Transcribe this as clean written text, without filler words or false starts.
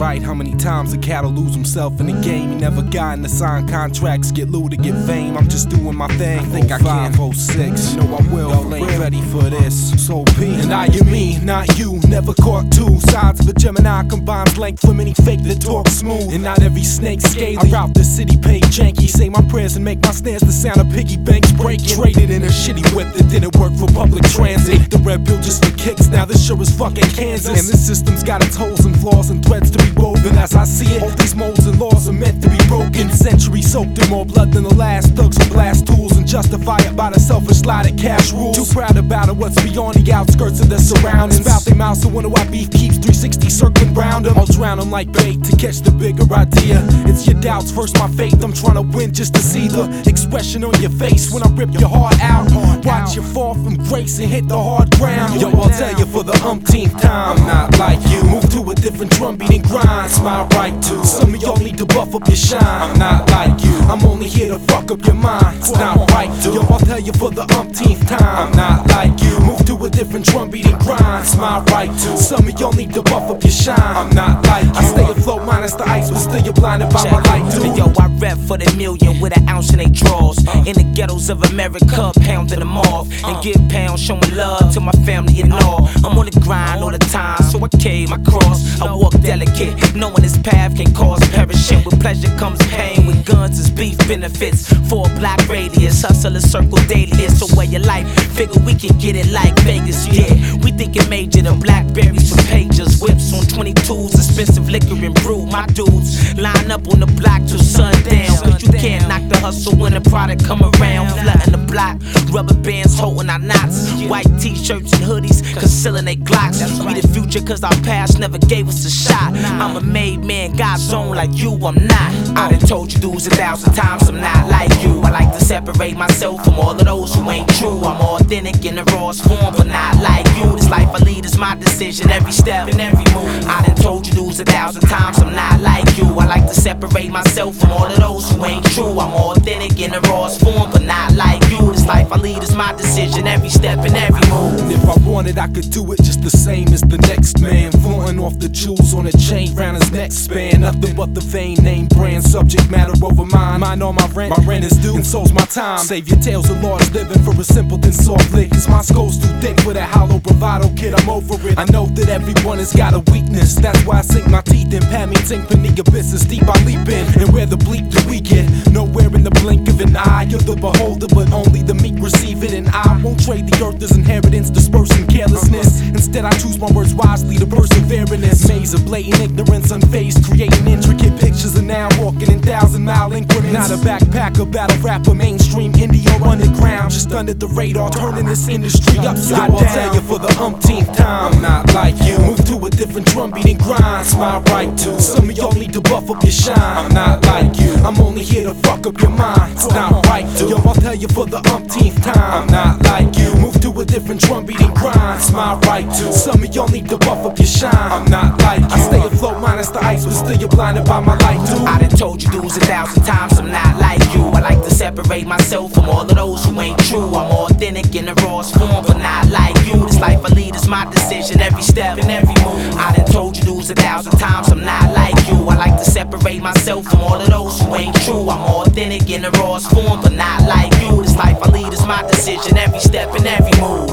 right. How many times a cat'll lose himself in the game? He never gotten to sign contracts, get looted, get fame. I'm just doing my thing. I think I can. 06, you know I will. Y'all ain't ready for this. So P, and I am me, not you. Never caught two sides of a Gemini. Combines length from any fake that talk smooth. And not every snake scaly. I route the city paid janky. Say my prayers and make my snares the sound of piggy banks breaking. Traded in a shitty whip that didn't work for public transit. The red pill just for kicks. Now this sure is fucking Kansas. And this system's got its holes and flaws and threads to be woven. As I see it, all these molds and laws are meant to be broken. Centuries soaked in more blood than the last. Thugs with blast tools and justify it by the selfish lie that cash rules. Too proud about it, what's beyond the outskirts of the surroundings. Spout their mouths, so wonder why beef keeps 360 circling round them. I'll drown them like bait to catch the bigger idea. It's your doubts, first my faith. I'm trying to win just to see the expression on your face when I rip your heart out. Watch you fall from grace and hit the hard ground. Yo, I'll tell you for the umpteenth time, I'm not like you. Move to a different drum beat and grind, it's my right to. Some of y'all need to buff up your shine. I'm not like you, I'm only here to fuck up your mind. It's not right to. Yo, I'll tell you for the umpteenth time, I'm not like you. Move to a different drum beat and grind, it's my right to. Some of y'all need to buff up your shine. I'm not like you. I stay afloat minus the ice, but still you're blinded by my light too. Yo, I rep for the million with an ounce in they draws. In the ghettos of America, pounding them off. And give pounds, showing love to my family and all. I'm on the grind all the time, so I carry my cross. I walk delicate, knowing this path can cause perishing. With pleasure comes pain, with guns is beef benefits. For a block radius, hustle a circle daily. It's a way of life, figure we can get it like Vegas, yeah. We thinking major, the blackberries for pages. Whips on 22s, expensive liquor and brew. My dudes line up on the block till sundown. Cause you can't knock the hustle when the product come around. Flooding the block, rubber bands holding our knots. White t-shirts and hoodies, concealing they Glocks. We the future cause our past never gave us a shot. I'm a made man, God's own like you, I'm not. I done told you dudes 1,000 times I'm not like you. I like to separate myself from all of those who ain't true. I'm authentic in the rawest form, but not like you. This life I lead is my decision, every step and every move. I done told you dudes 1,000 times I'm not like you. I like to separate myself from all of those who ain't true. I'm authentic in the rawest form, but not like you. This life I lead is my decision, every step and every move. And if I wanted, I could do it just the same as the next man. Flaunting off the jewels on a chain round his neck span. Nothing but the vain name brand, subject matter over mine. Mine on my rent is due, and so's my time. Save your tales of large living for a simpleton soft lick. Cause my skull's too thick for that hollow bravado kid, I'm over it. I know that everyone has got a weakness, that's why I sink my teeth in. Pat me ting paniga business deep I leap in. And where the bleep do we get? Nowhere in the blink of an eye. You're the beholder, but only the meek receive it. And I won't trade the earth as inheritance, dispersing carelessness. Instead I choose my words wisely to persevere in this maze of blatant ignorance, unfazed, creating intricate pictures. And now walking in 1,000-mile increments. Not a backpacker, battle rapper, mainstream indie or underground. Just under the radar, turning this industry upside down. I'll tell you for the umpteenth time, I'm not like you. Move to a different drum beat and grind, it's my right to. Some of y'all need to buff up your shine. I'm not like you, I'm only here to fuck up your mind. It's not right to. Yo, I'll tell you for the umpteenth time, I'm not like you. Move to a different drum beat and grind, it's my right to. Some of y'all need to buff up your shine. I'm not like you. I stay afloat minus the ice, but still you're blinded by my light too. I done told you dudes 1,000 times I'm not like you. I like to separate myself from all of those who ain't true. I'm authentic in the rawest form, but not like you. This life I lead is my decision, every step and every move. I done told you dudes 1,000 times I'm not like you. I like to separate myself from all of those who ain't true. I'm authentic in the rawest form, but not like you. This life I lead is my decision, every step and every move.